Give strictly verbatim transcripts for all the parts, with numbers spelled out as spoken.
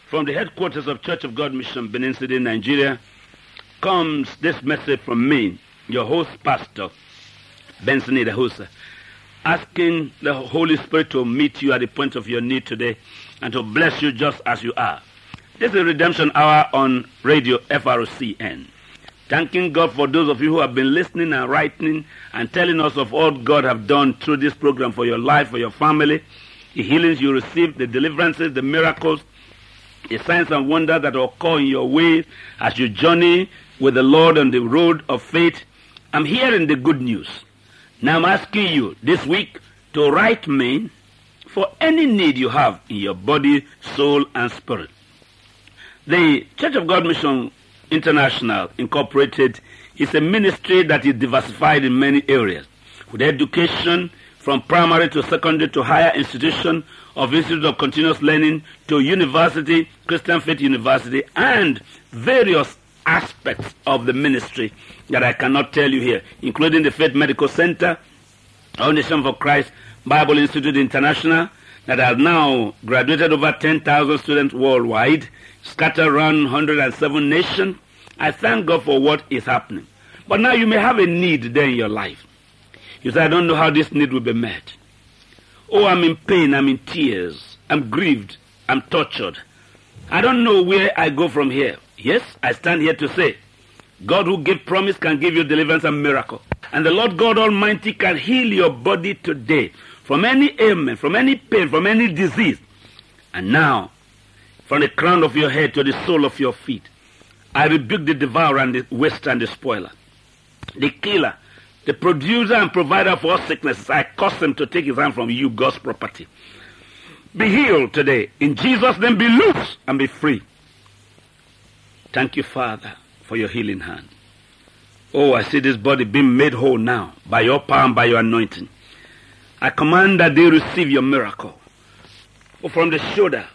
From the headquarters of Church of God Mission, Benin City, Nigeria, comes this message from me, your host pastor, Benson Idahosa, asking the Holy Spirit to meet you at the point of your need today and to bless you just as you are. This is Redemption Hour on Radio F R C N. Thanking God for those of you who have been listening and writing and telling us of all God have done through this program for your life, for your family, the healings you received, the deliverances, the miracles, the signs and wonders that occur in your way as you journey with the Lord on the road of faith. I'm hearing the good news. Now I'm asking you this week to write me for any need you have in your body, soul, and spirit. The Church of God Mission International Incorporated is a ministry that is diversified in many areas, with education from primary to secondary to higher institution, of Institute of Continuous Learning to university, Christian Faith University, and various aspects of the ministry that I cannot tell you here, including the Faith Medical Center, Our Nation for Christ Bible Institute International, that has now graduated over ten thousand students worldwide, scattered around one hundred seven nations. I thank God for what is happening. But now you may have a need there in your life. You say, I don't know how this need will be met. Oh, I'm in pain, I'm in tears, I'm grieved, I'm tortured. I don't know where I go from here. Yes, I stand here to say, God who gave promise can give you deliverance and miracle. And the Lord God Almighty can heal your body today from any ailment, from any pain, from any disease. And now, from the crown of your head to the sole of your feet, I rebuke the devourer and the waster and the spoiler, the killer, the producer and provider of all sicknesses. I cause him to take his hand from you, God's property. Be healed today. In Jesus' name, be loose and be free. Thank you, Father, for your healing hand. Oh, I see this body being made whole now by your power and by your anointing. I command that they receive your miracle. Oh, from the shoulder,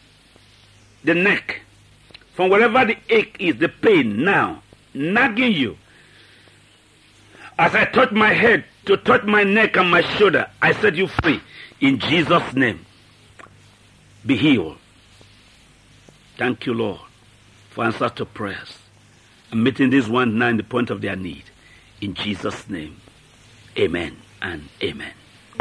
the neck, from wherever the ache is, the pain now, nagging you. As I touch my head to touch my neck and my shoulder, I set you free. In Jesus' name, be healed. Thank you, Lord, for answers to prayers. I'm meeting these ones now in the point of their need. In Jesus' name, amen and amen.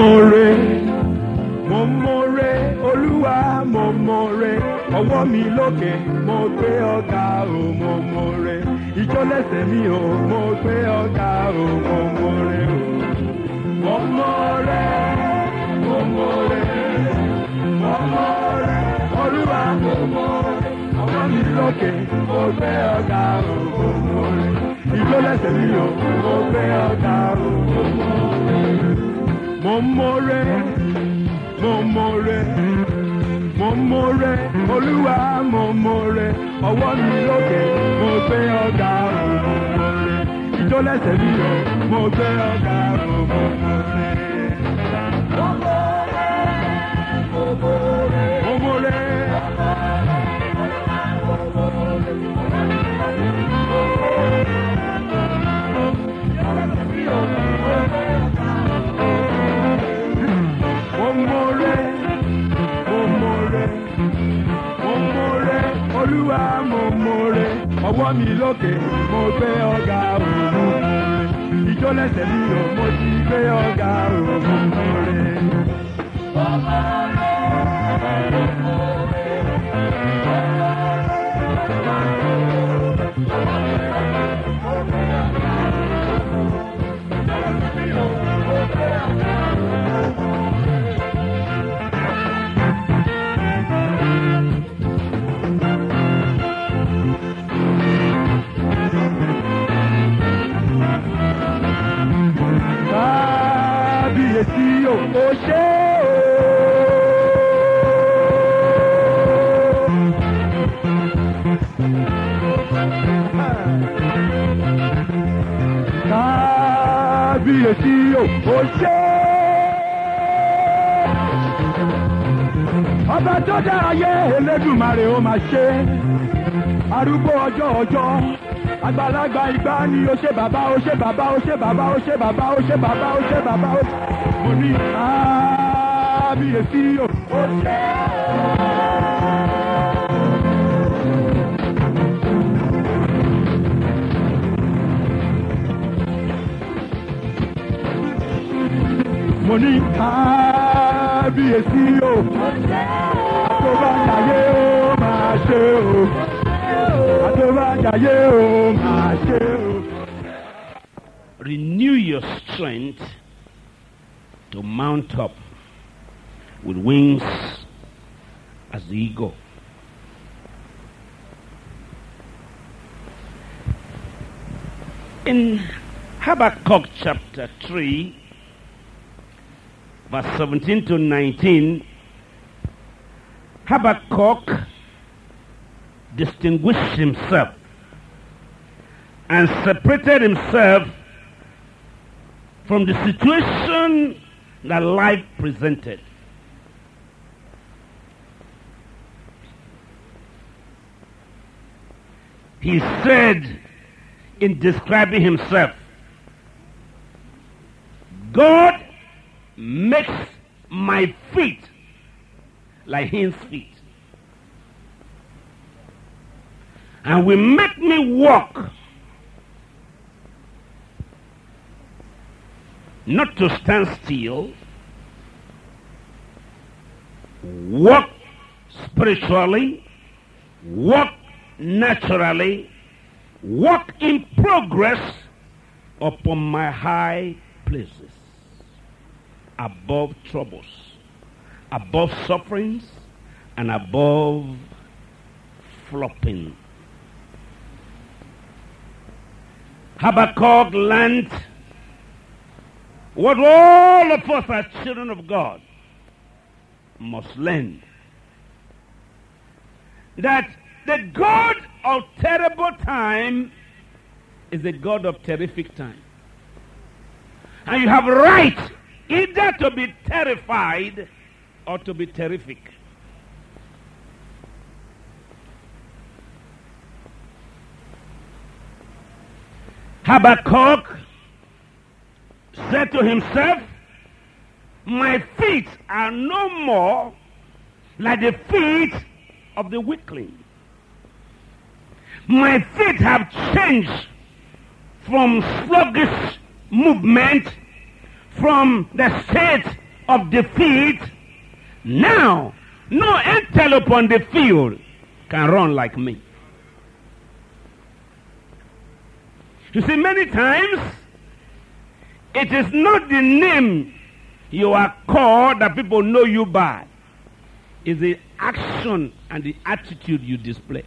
Momore, Olúwa, momore, ọwọ́ mi lókè, mo gbé ọ̀gá o, momore, ìjọ lẹ́sẹ̀ mi o, mo gbé ọ̀gá o, momore o. Momore, momore, momore, Olúwa, momore, ọwọ́ mi lókè, mo gbé ọ̀gá o, momore, ìjọ lẹ́sẹ̀ mi o, mo gbé ọ̀gá o, momore. Momore, momore, momore, Olúwa, momore, ọwọ́ mi lókè, mo gbé ọ̀gá o, momore, ìjọ lẹ́sẹ̀ mi o, mo gbé ọ̀gá o, momore. Momore, momore, momore, Olúwa, momore, ọwọ́ mi lókè, mo gbé ọ̀gá o, momore, ìjọ lẹ́sẹ̀ mi o, mo ti gbé ọ̀gá o, momore. Kábíyèsí o, ó ṣé o. Kábíyèsí o, ó ṣé. Ọba tó dá ayé, Elédùmarè ó máa ṣe. Arúgbó ọjọ́ ọjọ́, àgbàlagbà ìgbà ni ó ṣe bàbá, ó ṣe bàbá, ó ṣe bàbá, ó ṣe bàbá, ó ṣe bàbá, ó ṣe bàbá, ó ṣe. Mo ní kábíyèsí o, ó ṣé. mo ní kábíyèsí o àtọ́bàjáyé o máa ṣe o àtọ́bàjáyé o máa ṣe o. Renew your strength to mount up with wings as the eagle. In Habakkuk chapter three, verse seventeen to nineteen, Habakkuk distinguished himself and separated himself from the situation that life presented. He said in describing himself, God makes my feet like his feet, and will make me walk, not to stand still, walk spiritually, walk naturally, walk in progress upon my high places, above troubles, above sufferings, and above flopping. Habakkuk learned what all of us as children of God must learn, that the God of terrible time is the God of terrific time. And you have right either to be terrified or to be terrific. Habakkuk said to himself, my feet are no more like the feet of the weakling. My feet have changed from sluggish movement, from the state of defeat. Now, no antelope on the field can run like me. You see, many times, it is not the name you are called that people know you by. It's the action and the attitude you display.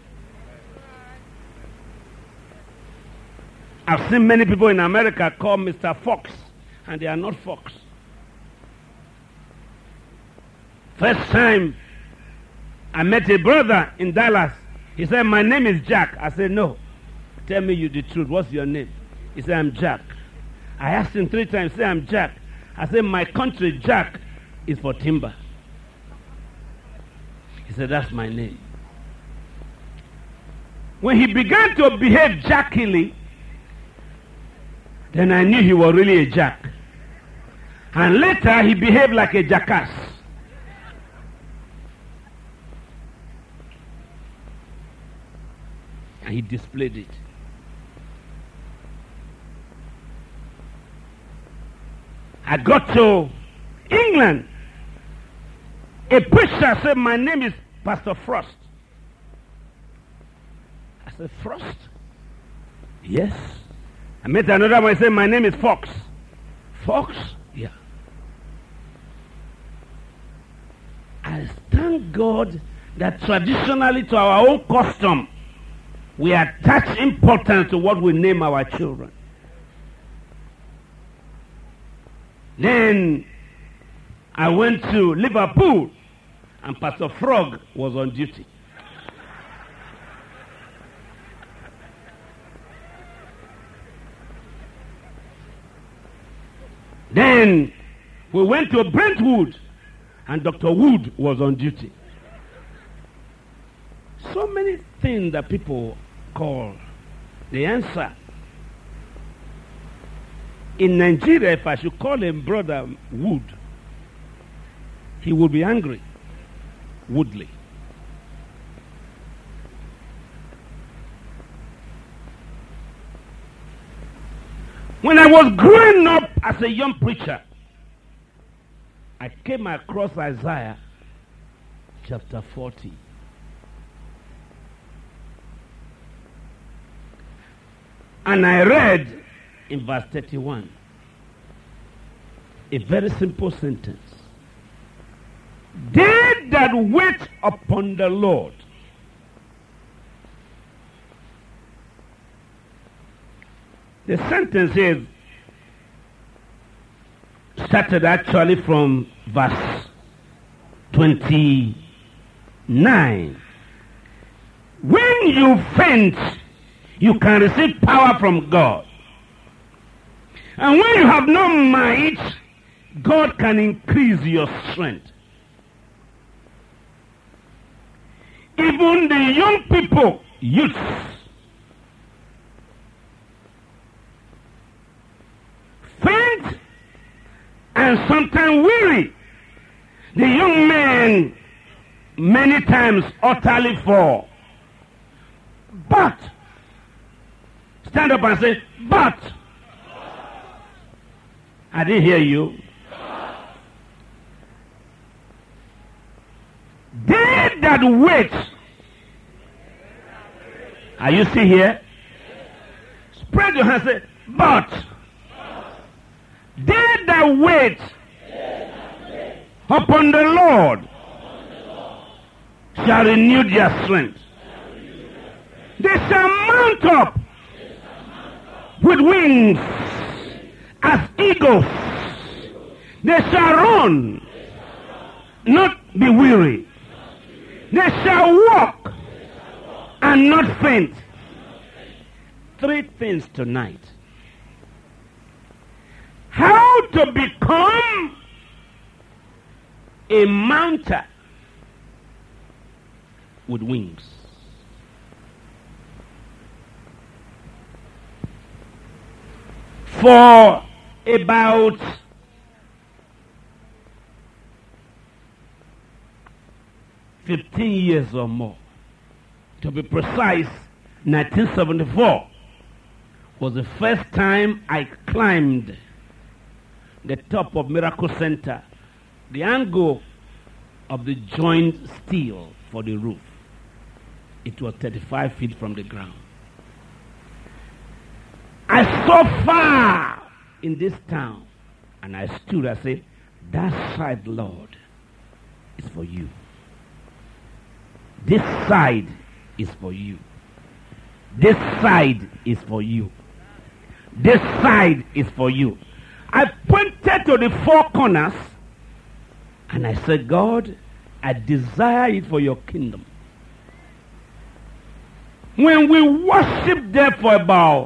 I've seen many people in America called Mister Fox, and they are not Fox. First time I met a brother in Dallas, he said, my name is Jack. I said, no. Tell me you the truth. What's your name? He said, I'm Jack. I asked him three times, say, I'm Jack. I said, my country, Jack, is for timber. He said, that's my name. When he began to behave jackily, then I knew he was really a jack. And later, he behaved like a jackass. And he displayed it. I got to England. A preacher said, my name is Pastor Frost. I said, Frost? Yes. I met another one, he said, my name is Fox. Fox? Yeah. I thank God that traditionally to our own custom, we attach importance to what we name our children. Then I went to Liverpool, and Pastor Frog was on duty. Then we went to Brentwood, and Doctor Wood was on duty. So many things that people call the answer. In Nigeria, if I should call him Brother Wood, he would be angry. Woodley. When I was growing up as a young preacher, I came across Isaiah chapter forty. And I read in verse thirty-one a very simple sentence. They that wait upon the Lord the sentence is started actually from verse twenty-nine. When you faint, you can receive power from God. And when you have no might, God can increase your strength. Even the young people, youths, faint and sometimes weary. The young men many times utterly fall. But, stand up and say, but. I didn't hear you. They that wait. Are you still here? Spread your hands and say, but. They that wait upon the Lord shall renew their strength. They shall mount up with wings as eagles. They shall run, not be weary. They shall walk and not faint. Three things tonight. How to become a mounter with wings. For about fifteen years or more, to be precise, nineteen seventy-four was the first time I climbed the top of Miracle Center, the angle of the joint steel for the roof. It was thirty-five feet from the ground. I saw far in this town, and I stood, I said, that side, Lord, is for you. This side is for you. This side is for you. This side is for you. I pointed to the four corners, and I said, God, I desire it for your kingdom. When we worshiped there for about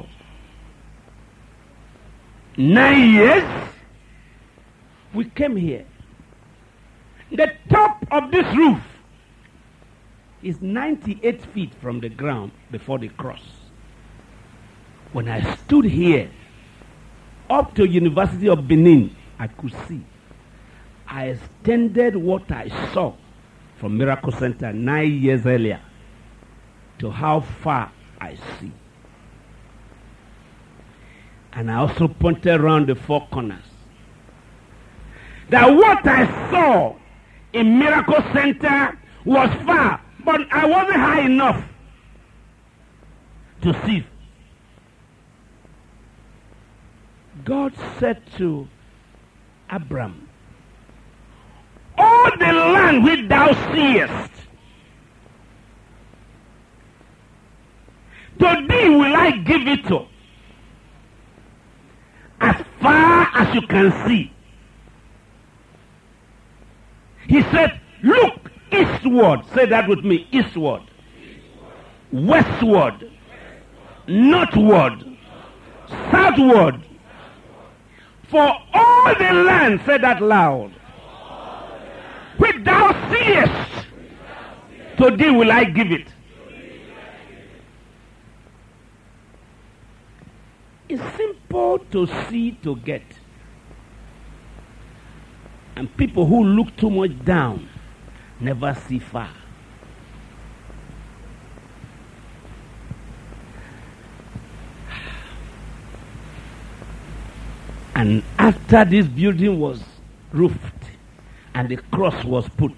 nine years, we came here. The top of this roof is ninety-eight feet from the ground before the cross. When I stood here, up to University of Benin, I could see. I extended what I saw from Miracle Center nine years earlier to how far I see. And I also pointed around the four corners. That what I saw in Miracle Center was far, but I wasn't high enough to see. God said to Abram, all the land which thou seest, to thee will I give it to, as far as you can see. He said, look eastward. Say that with me. Eastward. Westward. Northward. Southward. For all the land, say that loud, which thou seest, to thee will I give it. It's simple to see to get. And people who look too much down never see far. And after this building was roofed, and the cross was put.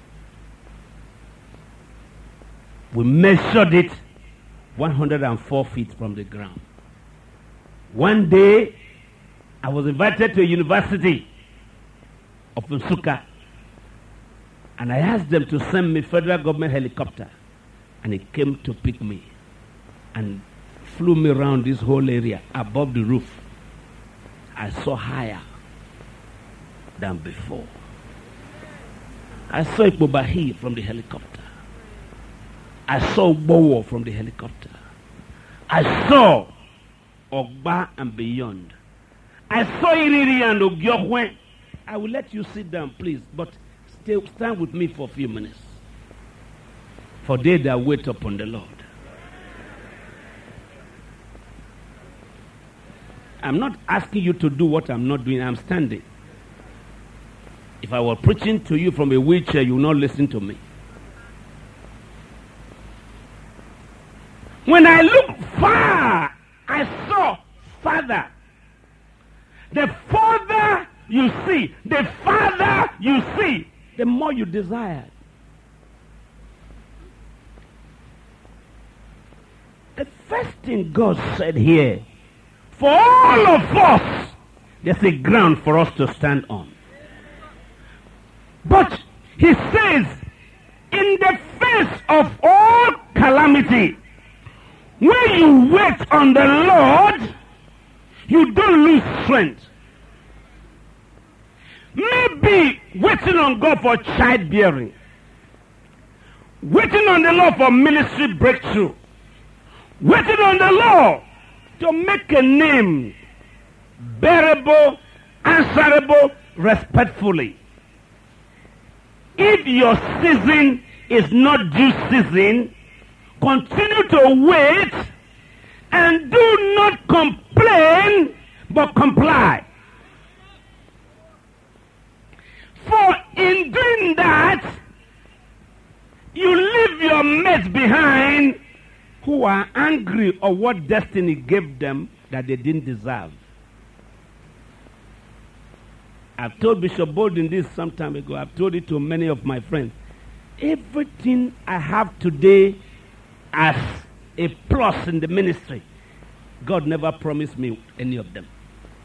We measured it one hundred four feet from the ground. One day, I was invited to a university of Nsukka, and I asked them to send me federal government helicopter, and it came to pick me and flew me around this whole area above the roof. I saw higher than before. I saw Ikpobahi from the helicopter. I saw Bowo from the helicopter. I saw Ogba and beyond. I saw Iriri and Ogyokwe. I will let you sit down, please, but stay, stand with me for a few minutes. For they that wait upon the Lord. I'm not asking you to do what I'm not doing. I'm standing. If I were preaching to you from a wheelchair, you will not listen to me. When I look far, I saw farther. The farther you see, the farther you see, the more you desire. The first thing God said here, for all of us, there's a ground for us to stand on. But he says, in the face of all calamity, when you wait on the Lord, you don't lose strength. Maybe waiting on God for childbearing, waiting on the Lord for ministry breakthrough, waiting on the Lord to make a name bearable, answerable, respectfully. If your season is not due season, continue to wait and do not complain, but comply. For in doing that, you leave your mates behind who are angry of what destiny gave them that they didn't deserve. I've told Bishop Bolden this some time ago. I've told it to many of my friends. Everything I have today as a plus in the ministry, God never promised me any of them.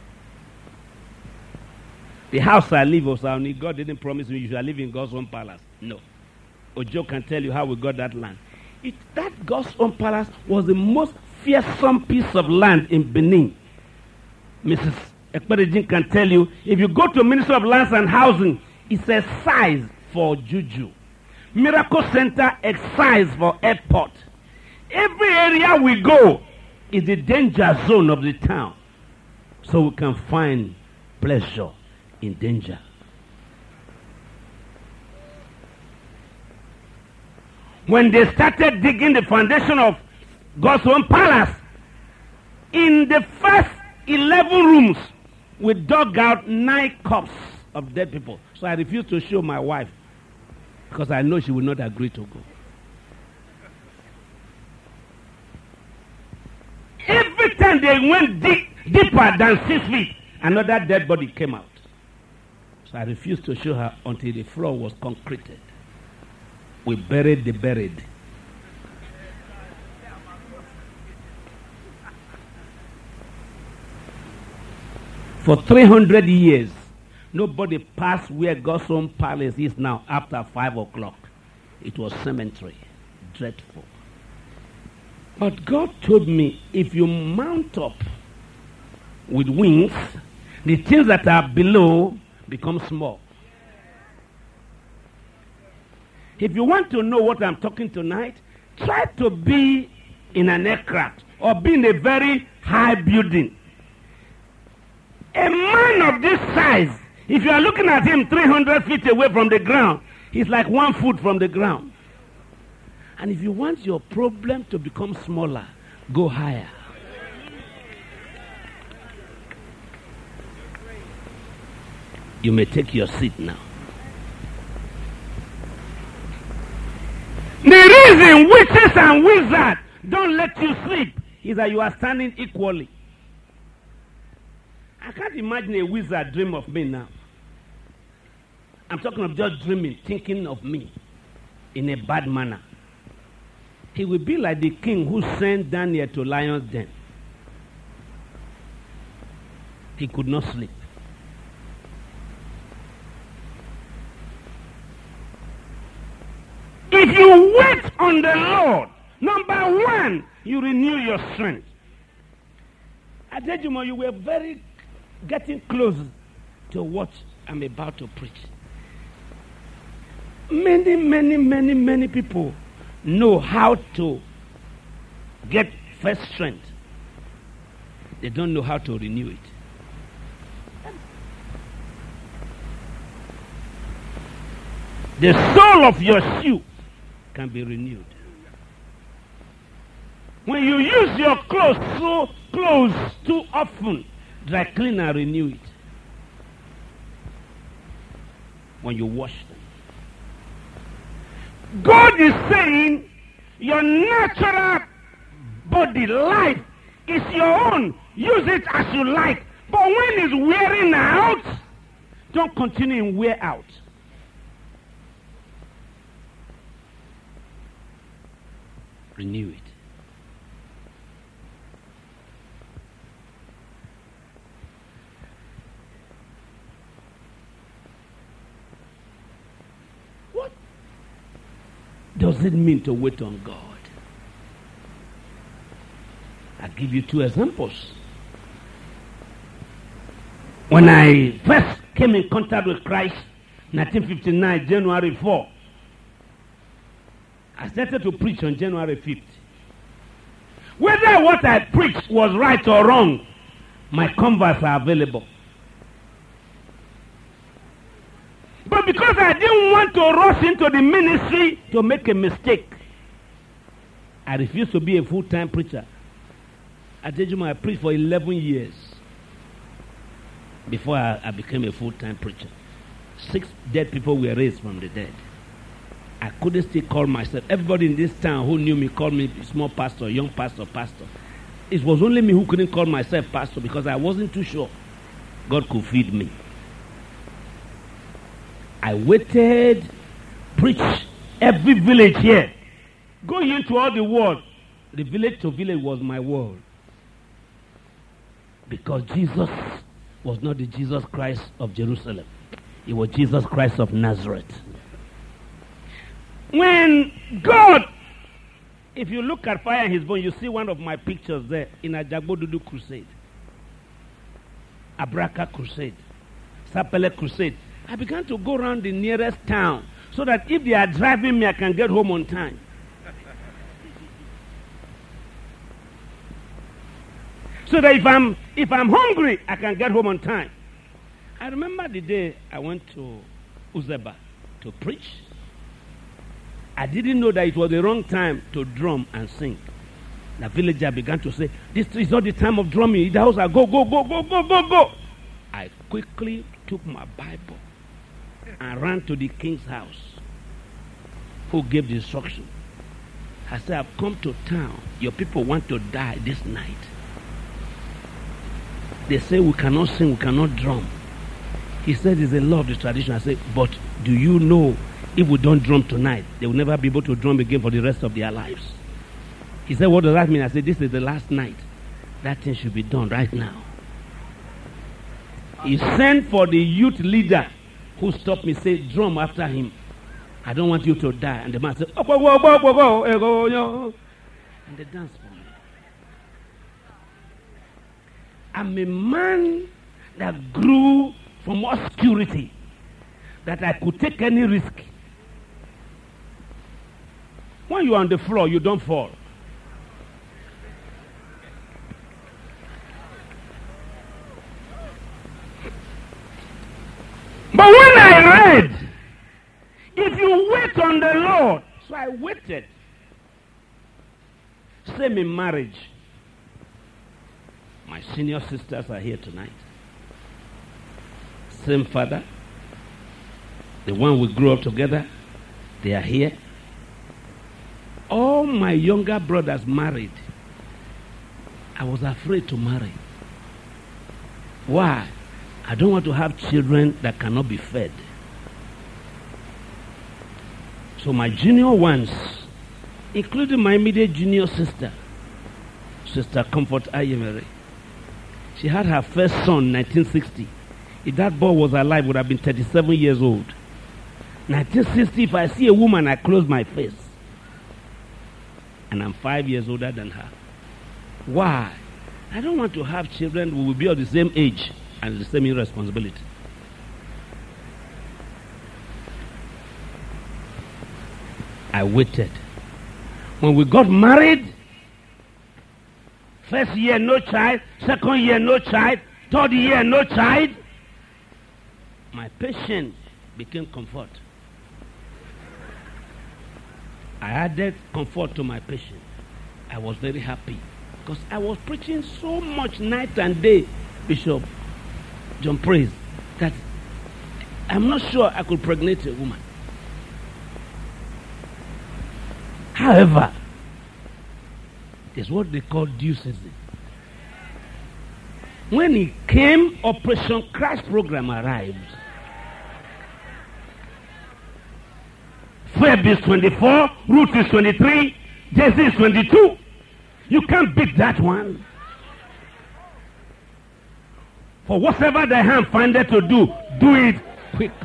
The house I live was only God didn't promise me you shall live in God's own palace. No. Ojo can tell you how we got that land. It, that God's own palace was the most fearsome piece of land in Benin. Missus Ekperejin can tell you, if you go to Ministry of Lands and Housing, it's a size for Juju. Miracle Center, a size for airport. Every area we go is the danger zone of the town. So we can find pleasure in danger. When they started digging the foundation of God's own palace, in the first eleven rooms, we dug out nine cups of dead people. So I refused to show my wife because I know she will not agree to go. Every time they went deep, deeper than six feet, another dead body came out. So I refused to show her until the floor was concreted. We buried the buried. For three hundred years, nobody passed where God's own palace is now after five o'clock. It was cemetery. Dreadful. But God told me, if you mount up with wings, the things that are below become small. If you want to know what I'm talking tonight, try to be in an aircraft or be in a very high building. A man of this size, if you are looking at him three hundred feet away from the ground, he's like one foot from the ground. And if you want your problem to become smaller, go higher. You may take your seat now. The reason witches and wizards don't let you sleep is that you are standing equally. I can't imagine a wizard dream of me now. I'm talking of just dreaming, thinking of me in a bad manner. He will be like the king who sent Daniel to lion's den. He could not sleep. If you wait on the Lord, number one, you renew your strength. I tell you, you were very getting close to what I'm about to preach. Many, many, many, many people know how to get first strength. They don't know how to renew it. The sole of your shoe can be renewed. When you use your clothes so clothes too often, dry clean and renew it. When you wash them. God is saying your natural body, life, is your own. Use it as you like. But when it's wearing out, don't continue in wear out. Renew it. What does it mean to wait on God? I'll give you two examples. When I first came in contact with Christ, nineteen fifty-nine, January fourth, I started to preach on January fifth. Whether what I preached was right or wrong, my converts are available. But because I didn't want to rush into the ministry to make a mistake, I refused to be a full-time preacher. I told you I preached for eleven years before I, I became a full-time preacher. Six dead people were raised from the dead. I couldn't still call myself. Everybody in this town who knew me called me small pastor, young pastor, pastor. It was only me who couldn't call myself pastor because I wasn't too sure God could feed me. I waited, preached every village here. Going into all the world, the village to village was my world. Because Jesus was not the Jesus Christ of Jerusalem. He was Jesus Christ of Nazareth. When God, if you look at Fire and His Bone, you see one of my pictures there in a Jagbodudu crusade, Abraka crusade, Sapele crusade. I began to go around the nearest town so that if they are driving me, I can get home on time. So that if I'm if I'm hungry, I can get home on time. I remember the day I went to Uzeba to preach. I didn't know that it was the wrong time to drum and sing. The villager began to say, "This is not the time of drumming. In the house, I go, go, go, go, go, go, go." I quickly took my Bible and ran to the king's house, who gave the instruction. I said, "I've come to town. Your people want to die this night. They say we cannot sing, we cannot drum." He said, "It's a law of the tradition." I said, "But do you know if we don't drum tonight, they will never be able to drum again for the rest of their lives?" He said, "What does that mean?" I said, "This is the last night. That thing should be done right now." He sent for the youth leader who stopped me, said, "Drum after him. I don't want you to die." And the man said, "Oh, go, go, go, go, go, go, go." And they danced for me. I'm a man that grew from obscurity, that I could take any risk. When you're on the floor, you don't fall. But when I read, if you wait on the Lord, so I waited. Same in marriage. My senior sisters are here tonight. Same father. The one we grew up together, they are here. All my younger brothers married. I was afraid to marry. Why? I don't want to have children that cannot be fed. So my junior ones, including my immediate junior sister, Sister Comfort Ayemere, she had her first son in nineteen sixty. If that boy was alive, would have been thirty-seven years old. nineteen sixty, if I see a woman, I close my face. And I'm five years older than her. Why? I don't want to have children who will be of the same age and the same irresponsibility. I waited. When we got married, first year no child, second year no child, third year no child, my patience became comfort. I added comfort to my patience. I was very happy because I was preaching so much night and day, Bishop John Praise, that I'm not sure I could pregnate a woman. However, there's what they call due season. When it came, Operation Crash Program arrived. Feb is twenty-four, Ruth is twenty-three, Jesse is twenty-two. You can't beat that one. For whatever the hand findeth to do, do it quickly.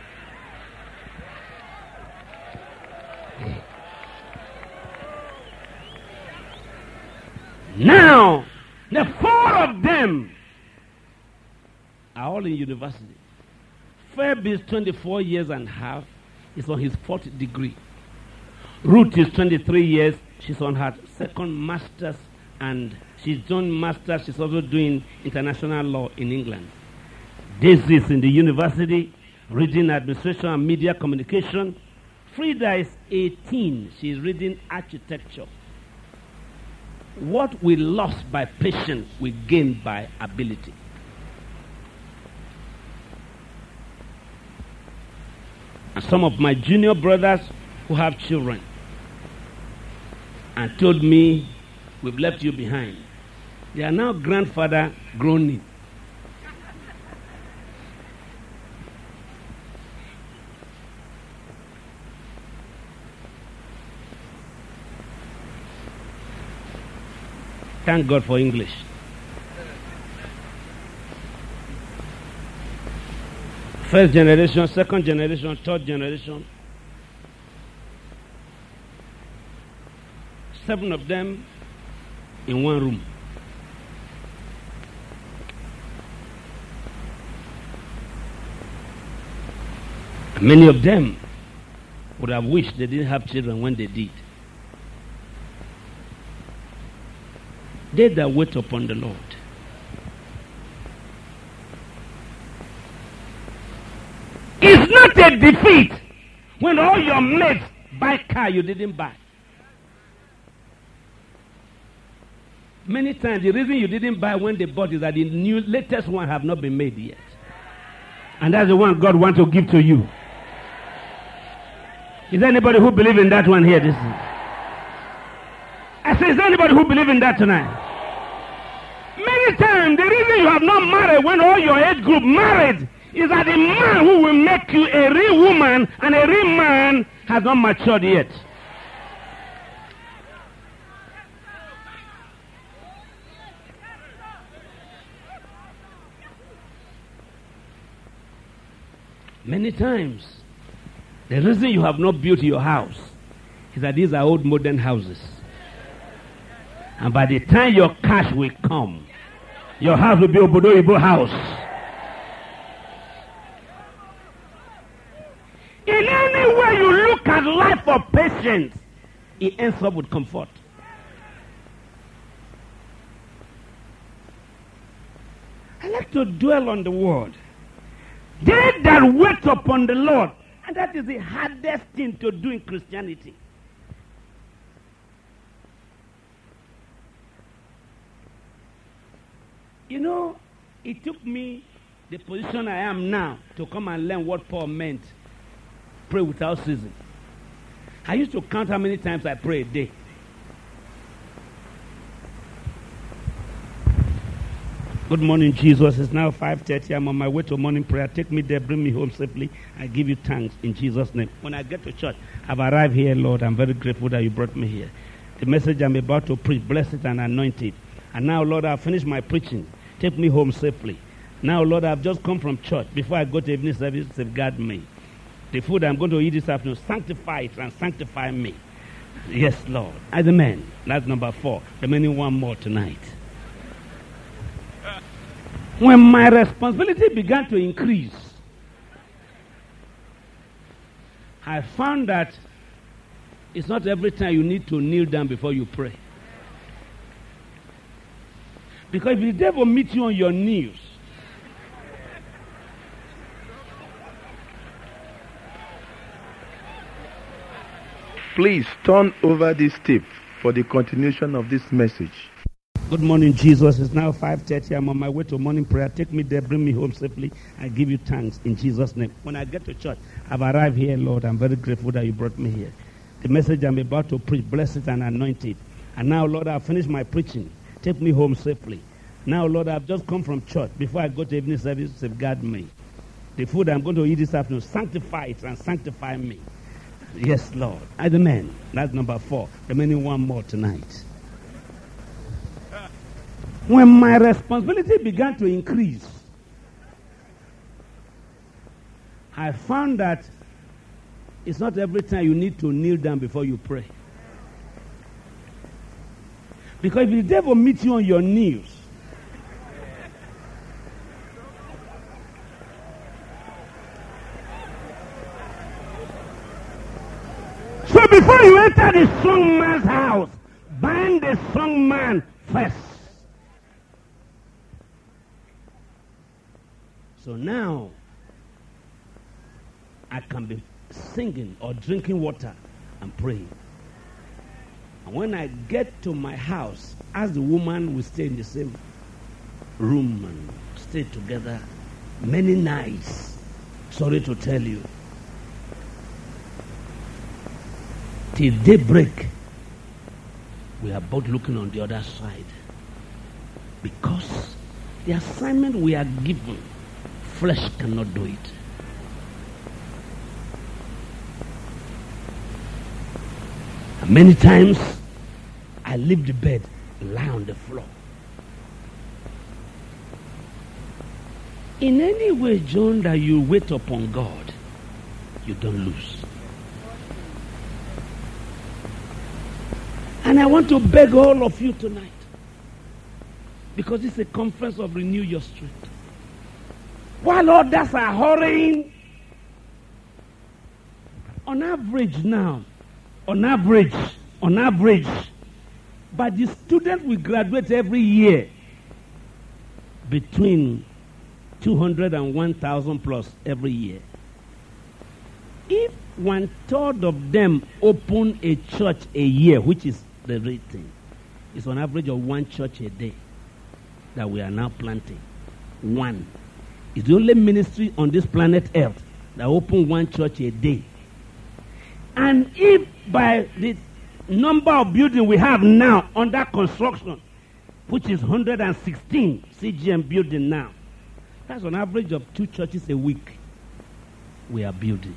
Now, the four of them are all in university. Feb is twenty-four years and a half. He's on his fourth degree. Ruth is twenty-three years. She's on her second master's, and she's done master's. She's also doing international law in England. Daisy is in the university, reading administration and media communication. Frida is eighteen. She's reading architecture. What we lost by patience, we gained by ability. And some of my junior brothers who have children and told me, we've left you behind. They are now grandfather groaning. Thank God for English. First generation, second generation, third generation. Seven of them in one room. Many of them would have wished they didn't have children when they did. They that wait upon the Lord. It's not a defeat when all your mates buy car you didn't buy. Many times the reason you didn't buy when they bought is that the new latest one have not been made yet. And that's the one God wants to give to you. Is there anybody who believes in that one here? This is. I say, is there anybody who believes in that tonight? Many times, the reason you have not married when all your age group married is that the man who will make you a real woman and a real man has not matured yet. Many times, the reason you have not built your house is that these are old modern houses. And by the time your cash will come, your house will be a Obodo Ibo house. In any way you look at life for patience, it ends up with comfort. I like to dwell on the word. They that wait upon the Lord, and that is the hardest thing to do in Christianity. You know, it took me the position I am now to come and learn what Paul meant. Pray without ceasing. I used to count how many times I pray a day. Good morning, Jesus. It's now five thirty. I'm on my way to morning prayer. Take me there, bring me home safely. I give you thanks in Jesus' name. When I get to church, I've arrived here, Lord. I'm very grateful that you brought me here. The message I'm about to preach, bless it and anoint it. And now, Lord, I've finished my preaching. Take me home safely. Now, Lord, I've just come from church. Before I go to evening service, safeguard me. The food I'm going to eat this afternoon, sanctify it and sanctify me. Yes, Lord. Amen. That's number four. Remaining one more tonight. When my responsibility began to increase, I found that it's not every time you need to kneel down before you pray. Because if the devil meets you on your knees, please turn over this tape for the continuation of this message. Good morning, Jesus. It's now five thirty. I'm on my way to morning prayer. Take me there, bring me home safely. I give you thanks in Jesus' name. When I get to church, I've arrived here, Lord. I'm very grateful that you brought me here. The message I'm about to preach, bless it and anoint it. And now, Lord, I've finished my preaching. Take me home safely. Now, Lord, I've just come from church. Before I go to evening service, safeguard me. The food I'm going to eat this afternoon, sanctify it and sanctify me. Yes, Lord. Amen. That's number four. Remaining one more tonight. When my responsibility began to increase, I found that it's not every time you need to kneel down before you pray. Because if the devil meets you on your knees, so before you enter the strong man's house, bind the strong man first. So now, I can be singing or drinking water and praying. And when I get to my house, as the woman will stay in the same room and stay together many nights, sorry to tell you, till daybreak, we are both looking on the other side. Because the assignment we are given, flesh cannot do it. And many times, I leave the bed, lie on the floor. In any way, John, that you wait upon God, you don't lose. And I want to beg all of you tonight, because it's a conference of renew your strength. While others are hurrying, on average now, on average, on average, but the students will graduate every year between two hundred and one thousand plus every year. If one third of them open a church a year, which is the rate thing, it's on average of one church a day that we are now planting. One. It's the only ministry on this planet Earth that open one church a day. And if by the number of buildings we have now under construction, which is one hundred sixteen C G M building now, that's an average of two churches a week we are building.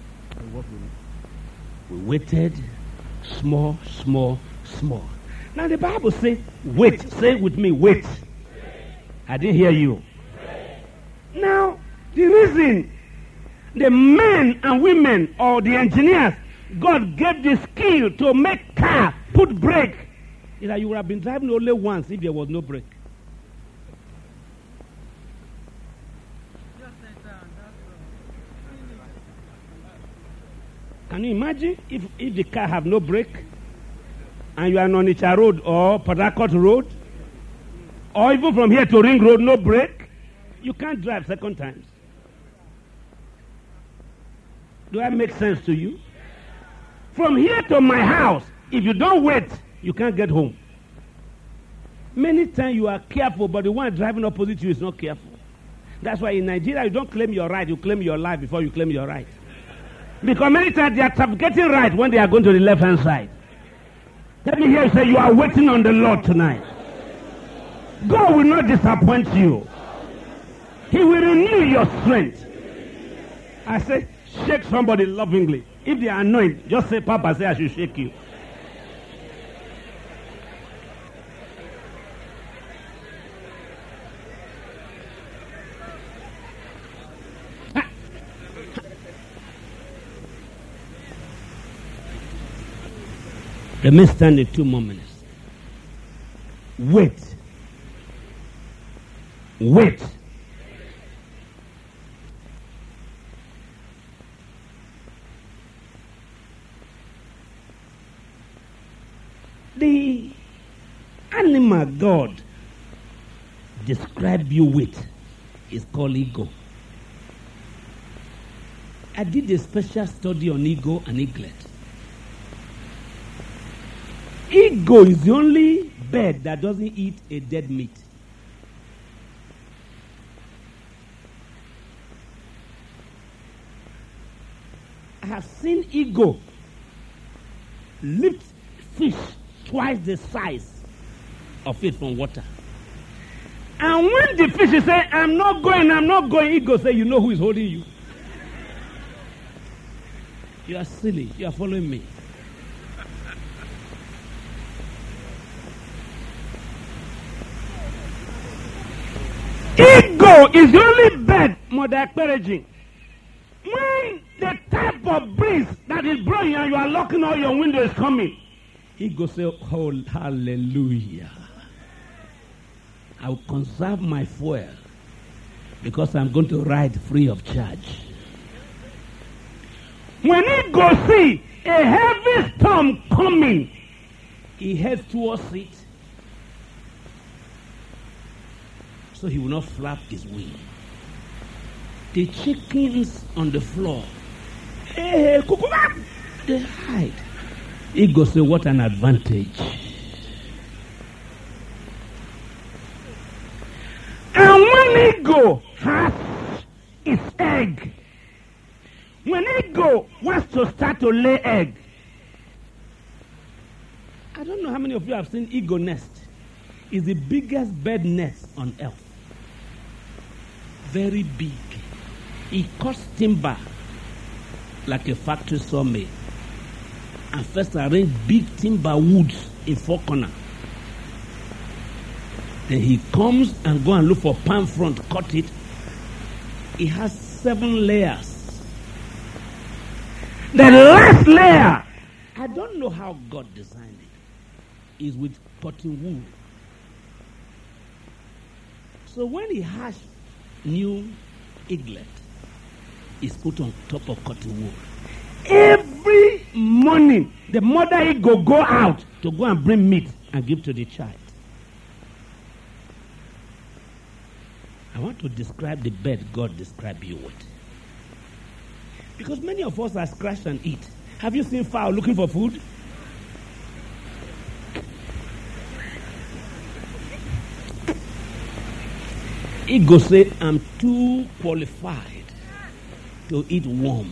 We waited small, small, small. Now the Bible says, wait. Say it with me, wait. I didn't hear you. Now, the reason the men and women or the engineers God gave the skill to make car put brake is that you would have been driving only once if there was no brake. Can you imagine if, if the car have no brake and you are on Onitsha Road or Port Harcourt Road or even from here to Ring Road, no brake? You can't drive second times. Do that make sense to you? From here to my house, if you don't wait, you can't get home. Many times you are careful, but the one driving opposite you is not careful. That's why in Nigeria, you don't claim your right, you claim your life before you claim your right. Because many times they are trafficking right when they are going to the left-hand side. Let me hear you say you are waiting on the Lord tonight. God will not disappoint you. He will renew your strength. I say, shake somebody lovingly. If they are annoyed, just say, Papa say I should shake you. Let me stand in two more minutes. Wait. Wait. The animal God describe you with is called ego. I did a special study on ego and eaglet. Ego is the only bird that doesn't eat a dead meat. I have seen ego lift fish twice the size of it from water. And when the fish is saying, I'm not going, I'm not going, ego say, you know who is holding you. You are silly. You are following me. Ego is the only bird, Mother Perigin. When the type of breeze that is blowing and you are locking all your windows coming, ego say, oh, hallelujah. I will conserve my fuel because I'm going to ride free of charge. When ego see a heavy storm coming, he heads towards it, so he will not flap his wing. The chickens on the floor, hey, they hide. Ego say, what an advantage. And when ego has its egg, when ego wants to start to lay egg, I don't know how many of you have seen ego nest. It's the biggest bird nest on earth. Very big. It cuts timber like a factory sawmill and first arrange big timber woods in four corners. Then he comes and go and look for palm front, cut it. It has seven layers. The last layer, I don't know how God designed it, is with cotton wool. So when he has new eaglet, is put on top of cotton wool. Every morning, the mother ego go out to go and bring meat and give to the child. I want to describe the bird God described you with. Because many of us are scratch and eat. Have you seen fowl looking for food? Ego say, I'm too qualified to eat worm.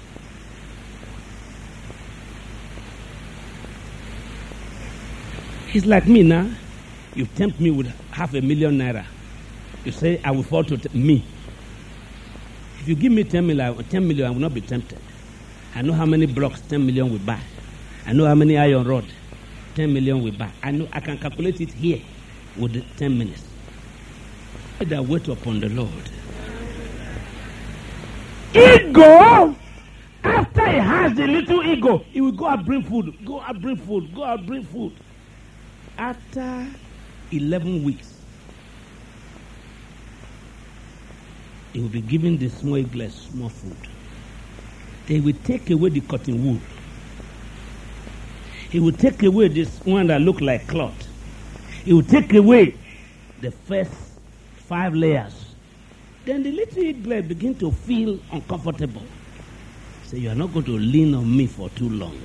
He's like me now. You tempt me with half a million naira. You say, I will fall to t- me. If you give me ten million, ten million, I will not be tempted. I know how many blocks ten million will buy. I know how many iron rod ten million will buy. I know I can calculate it here with the ten minutes. That wait upon the Lord. Ego, after he has the little ego, he will go and bring food, go and bring food, go and bring food. After eleven weeks, he will be giving the small eaglet small food. They will take away the cotton wool. He will take away this one that look like cloth. He will take away the first five layers. Then the little eaglet begin to feel uncomfortable. Say, you are not going to lean on me for too long.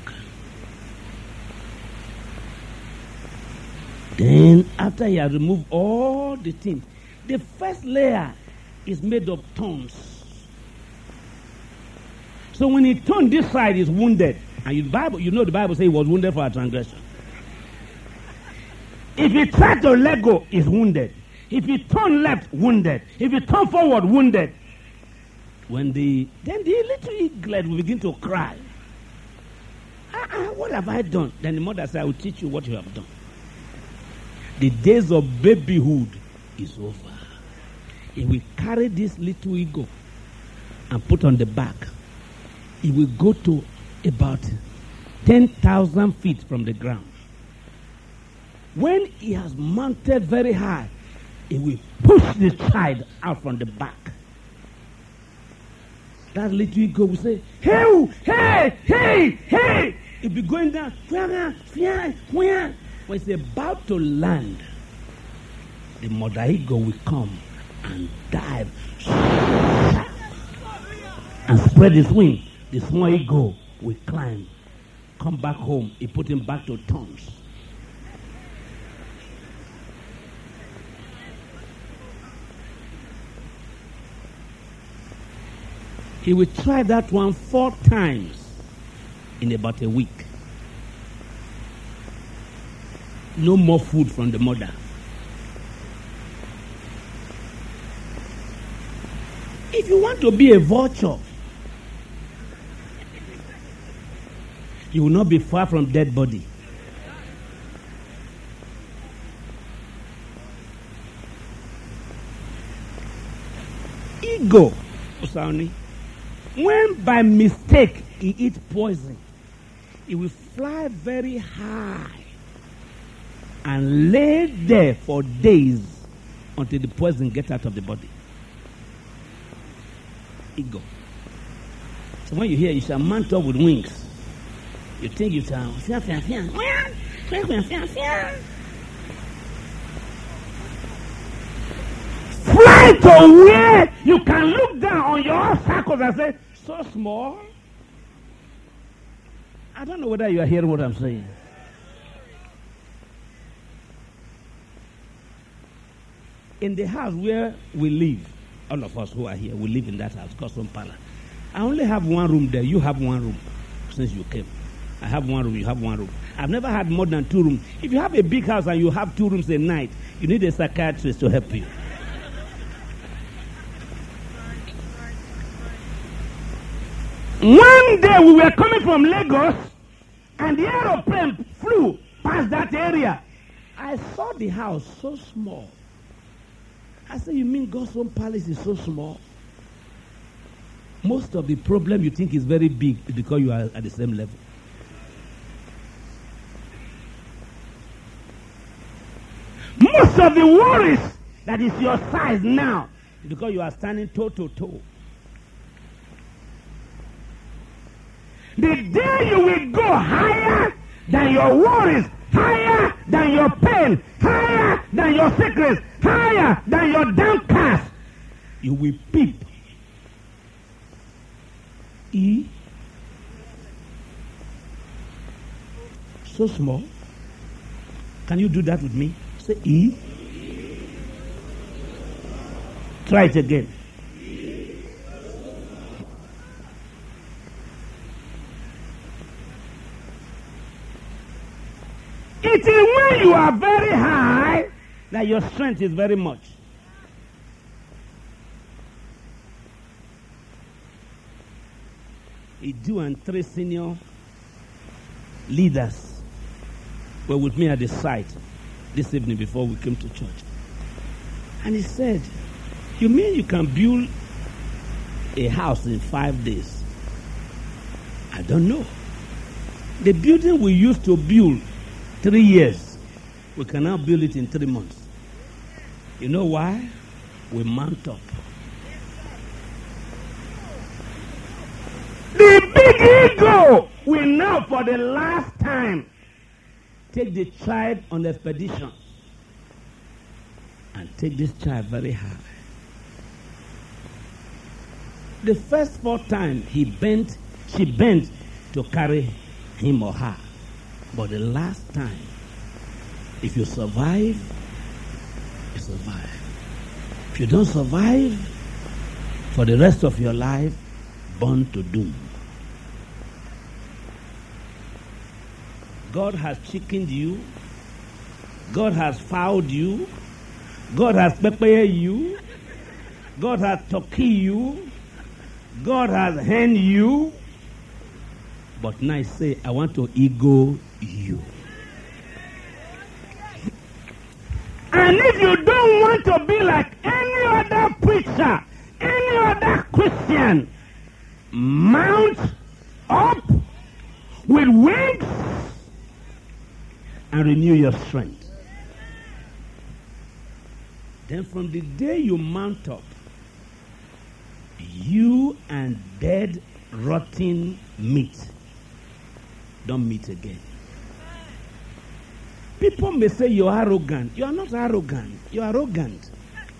Then after he has removed all the things, the first layer is made of thorns. So when he turned this side, he's wounded. And you, Bible, you know the Bible says he was wounded for our transgression. If he tried to let go, he's wounded. If he turn left, wounded. If he turn forward, wounded. When the then the little eaglet will begin to cry. Ah, ah, what have I done? Then the mother said, I will teach you what you have done. The days of babyhood is over. He will carry this little eagle and put on the back. He will go to about ten thousand feet from the ground. When he has mounted very high, he will push the child out from the back. That little eagle will say, hey, hey, hey, hey. He'll be going down. When he's about to land, the mother eagle will come and dive and spread his wing. The small eagle will climb, come back home. He put him back to tongues. He will try that one four times in about a week. No more food from the mother. If you want to be a vulture, you will not be far from dead body. Ego, Osani. When by mistake he eats poison, he will fly very high and lay there for days until the poison gets out of the body. Ego. So when you hear you shall mount up with wings, you think you shall fly to where you can look down on your obstacles and say, so small. I don't know whether you are hearing what I'm saying. In the house where we live, all of us who are here, we live in that house, Custom Palace. I only have one room there. You have one room since you came. I have one room, you have one room. I've never had more than two rooms. If you have a big house and you have two rooms a night, you need a psychiatrist to help you. One day we were coming from Lagos and the aeroplane flew past that area. I saw the house so small. I said, you mean God's own palace is so small? Most of the problem you think is very big is because you are at the same level. Most of the worries that is your size now is because you are standing toe to toe. The day you will go higher than your worries, higher than your pain, higher than your secrets, higher than your downcast, you will peep. E. So small. Can you do that with me? Say E. Try it again. It is when you are very high that your strength is very much. Idu and three senior leaders were with me at the site this evening before we came to church. And he said, you mean you can build a house in five days? I don't know. The building we used to build three years, we can now build it in three months. You know why? We mount up. The big ego will now, for the last time, take the child on the expedition and take this child very high. The first four times he bent, she bent to carry him or her. But the last time, if you survive, you survive. If you don't survive, for the rest of your life, born to doom. God has chickened you. God has fouled you. God has prepared you. God has turkey you. God has hand you. But now I say, I want to ego you. And if you don't want to be like any other preacher, any other Christian, mount up with wings and renew your strength. Then from the day you mount up, you and dead, rotten meat don't meet again. People may say you're arrogant. You are not arrogant. You are arrogant.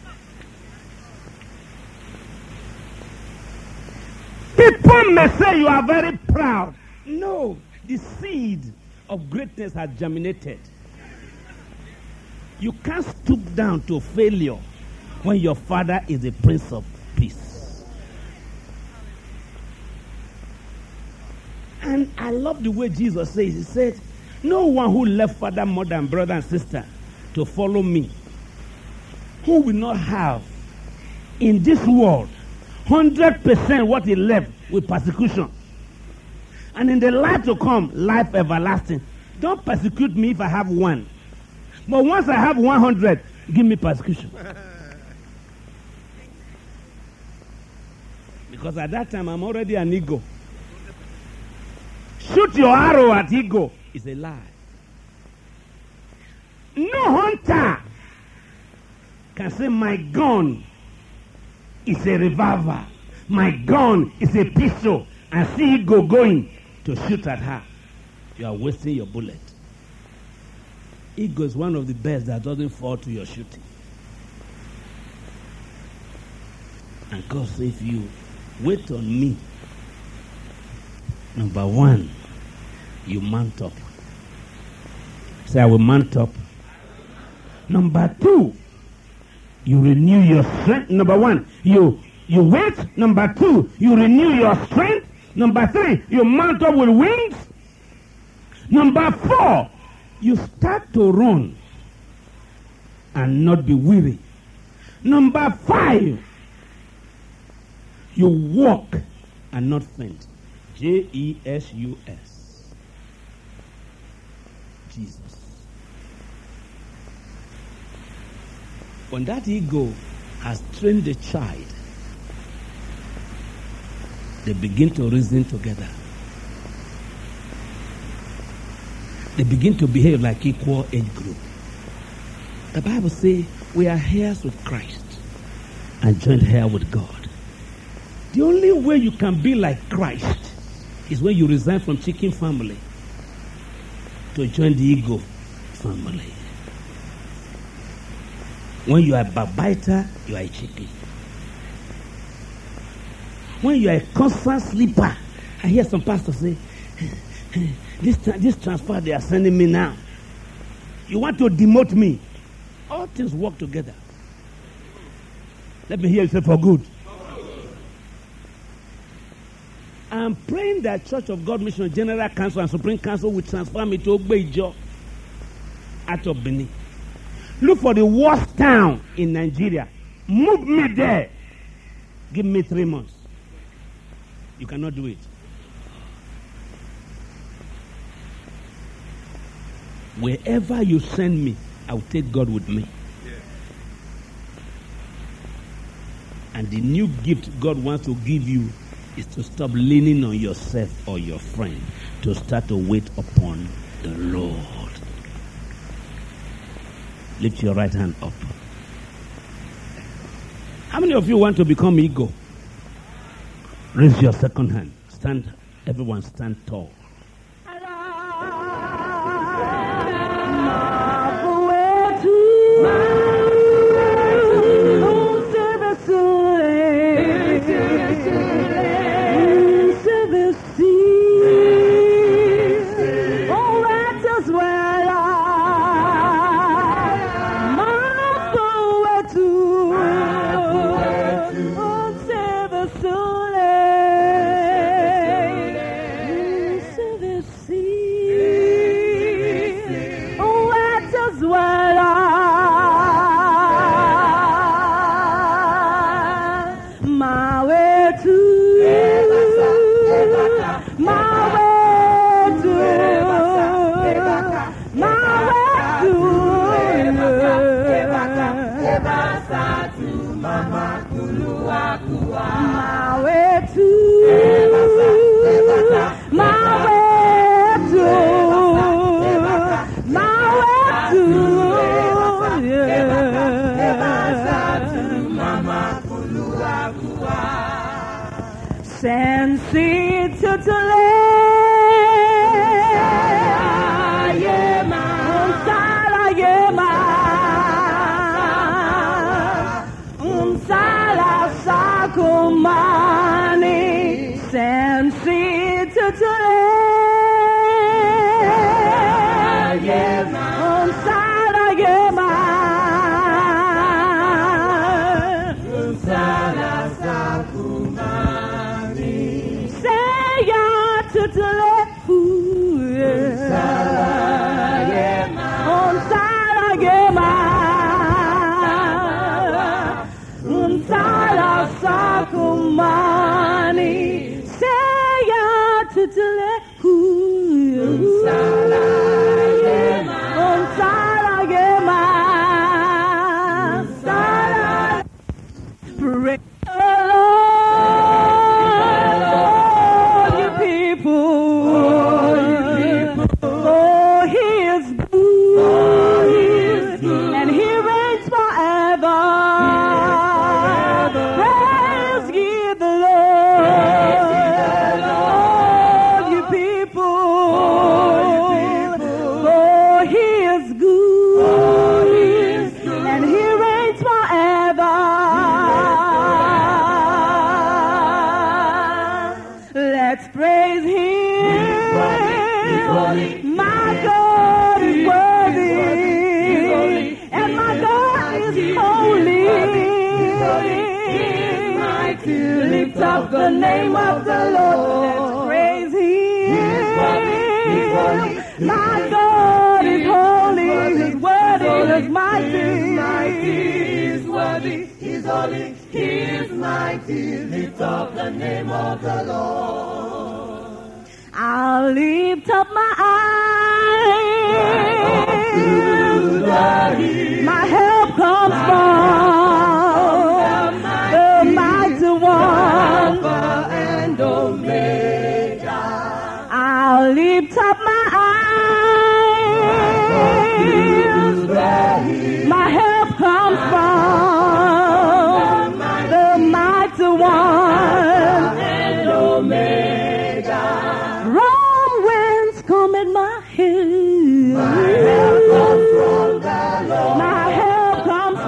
People may say you are very proud. No, the seed of greatness has germinated. You can't stoop down to failure when your Father is the Prince of Peace. And I love the way Jesus says, he said, no one who left father, mother, and brother and sister to follow me, who will not have in this world one hundred percent what he left with persecution. And in the life to come, life everlasting. Don't persecute me if I have one. But once I have one hundred, give me persecution. Because at that time, I'm already an ego. Shoot your arrow at ego is a lie. No hunter can say my gun is a revolver, my gun is a pistol, and see ego going to shoot at her. You are wasting your bullet. Ego is one of the best that doesn't fall to your shooting. And God says, if you wait on me, number one, you mount up. Say, I will mount up. Number two, you renew your strength. Number one, you you wait. Number two, you renew your strength. Number three, you mount up with wings. Number four, you start to run and not be weary. Number five, you walk and not faint. J E S U S. Jesus. When that ego has trained the child, they begin to reason together. They begin to behave like equal age group. The Bible says we are heirs with Christ and joint heir with God. The only way you can be like Christ is when you resign from chicken family to join the ego family. When you are a backbiter, you are a chicken. When you are a constant sleeper, I hear some pastors say, this, this transfer they are sending me now, you want to demote me. All things work together. Let me hear you say for good. I'm praying that Church of God Mission General Council and Supreme Council will transfer me to Ogbejo out of Benin. Look for the worst town in Nigeria. Move me there. Give me three months. You cannot do it. Wherever you send me, I will take God with me. Yeah. And the new gift God wants to give you is to stop leaning on yourself or your friend, to start to wait upon the Lord. Lift your right hand up. How many of you want to become ego? Raise your second hand. Stand. Everyone stand tall. Mama Kulua Kua. My way to, my way to, my way to, yeah. Mama Kulua Kua. Sensi tutule, Yema, unsala yema, unsala sakumani. Sensi tutule, Yema, unsala yema, Sala Sakumani. seya tutule, Yema, unsala yema, unsala sakumani. Seya tutule, Sala Yema, unsala yema, sala. Praise the Lord, you people. Oh, He is good, and He reigns forever. Praise ye the Lord, you people. Oh, He is good, and He reigns forever. Let's praise Him. My God is worthy, and my God is holy. Lift up the name of the Lord. Let's praise Him. My God is holy, He's worthy, He's mighty. He's worthy, He's holy, He's mighty. Lift up the name of the Lord. I'll lift up my eyes. My help comes from the mighty one. And Omega. I'll lift up my eyes. My help comes from the mighty one. And Omega. From whence cometh my help? My help comes from the Lord. My help comes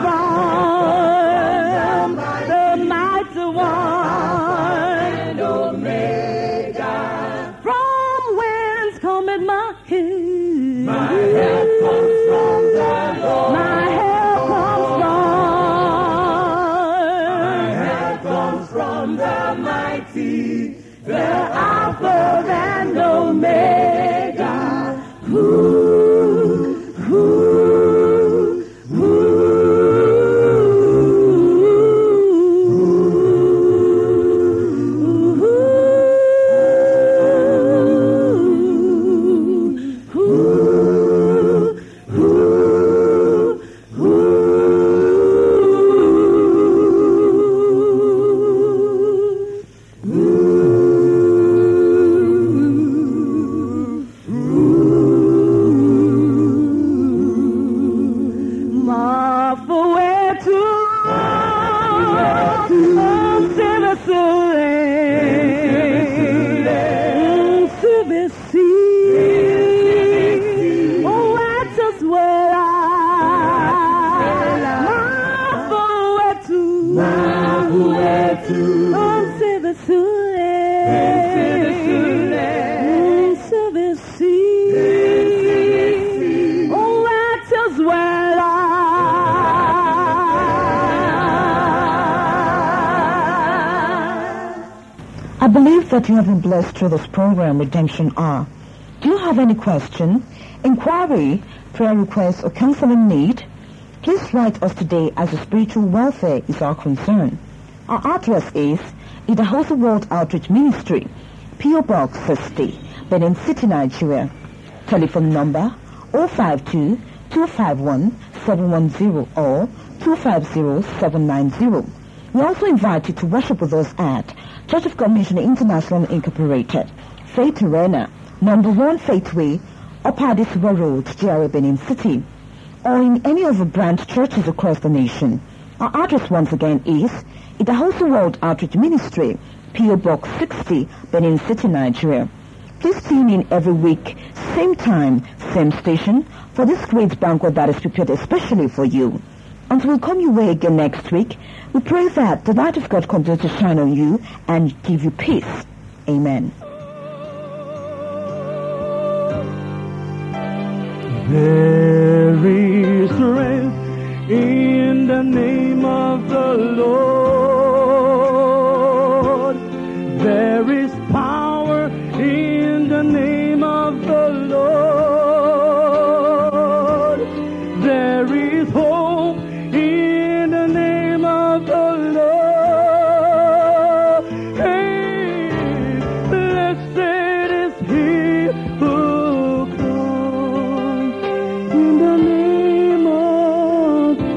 from the mighty one. And Omega. From whence cometh my help? My help comes from the Lord. My help comes My help comes from the mighty, the Alpha and Omega. Who, who, who, I believe that you have been blessed through this program, Redemption Hour. Do you have any question, inquiry, prayer request, or counseling need? Please write us today as your spiritual welfare is our concern. Our address is Idahosa World Outreach Ministry, P O Box sixty, Benin City, Nigeria. Telephone number zero five two, two five one, seven one zero or two five zero, seven nine zero. We also invite you to worship with us at Church of God Mission International Incorporated, Faith Arena, number one Faith Way, Upper Adisuba Road, G R A Benin City, or in any of the branch churches across the nation. Our address once again is Idahosa World Outreach Ministry, P O Box sixty, Benin City, Nigeria. Please tune in every week, same time, same station, for this great banquet that is prepared especially for you. Until we come your way again next week, we pray that the light of God continues to shine on you and give you peace. Amen. There is strength in the name of the Lord. There is power in the name of the Lord. There is hope in the name of the Lord. Hey, blessed is he who comes in the name of the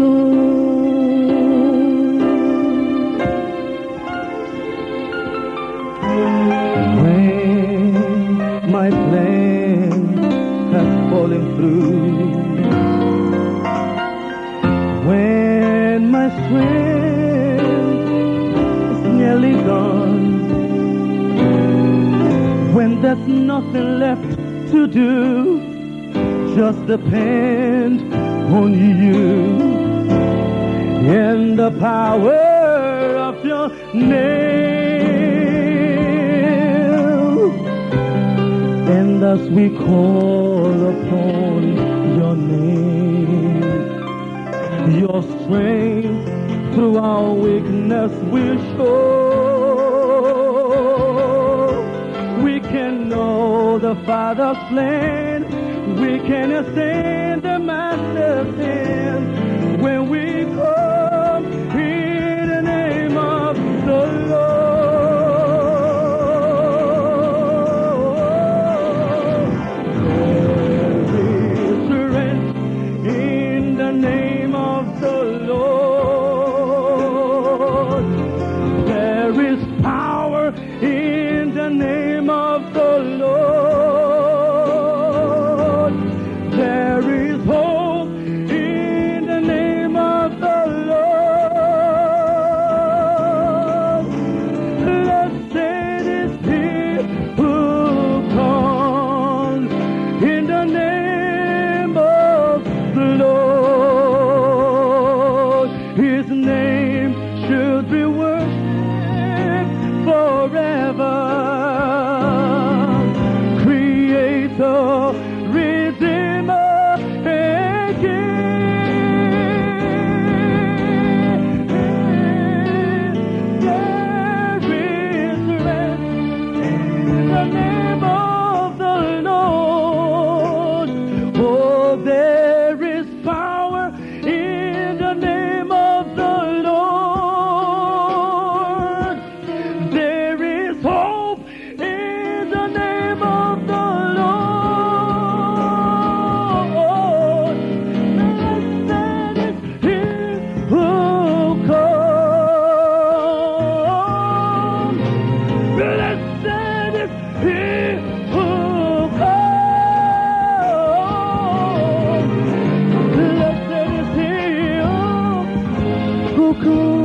Lord. When my plan has fallen through, when my strength is nearly gone, when there's nothing left to do, just depend on you in the power of your name. And as we call upon your name, your strength through our weakness will show. We can know the Father's plan. We can ascend the Master's hand when we come in the name of the Lord. Cool.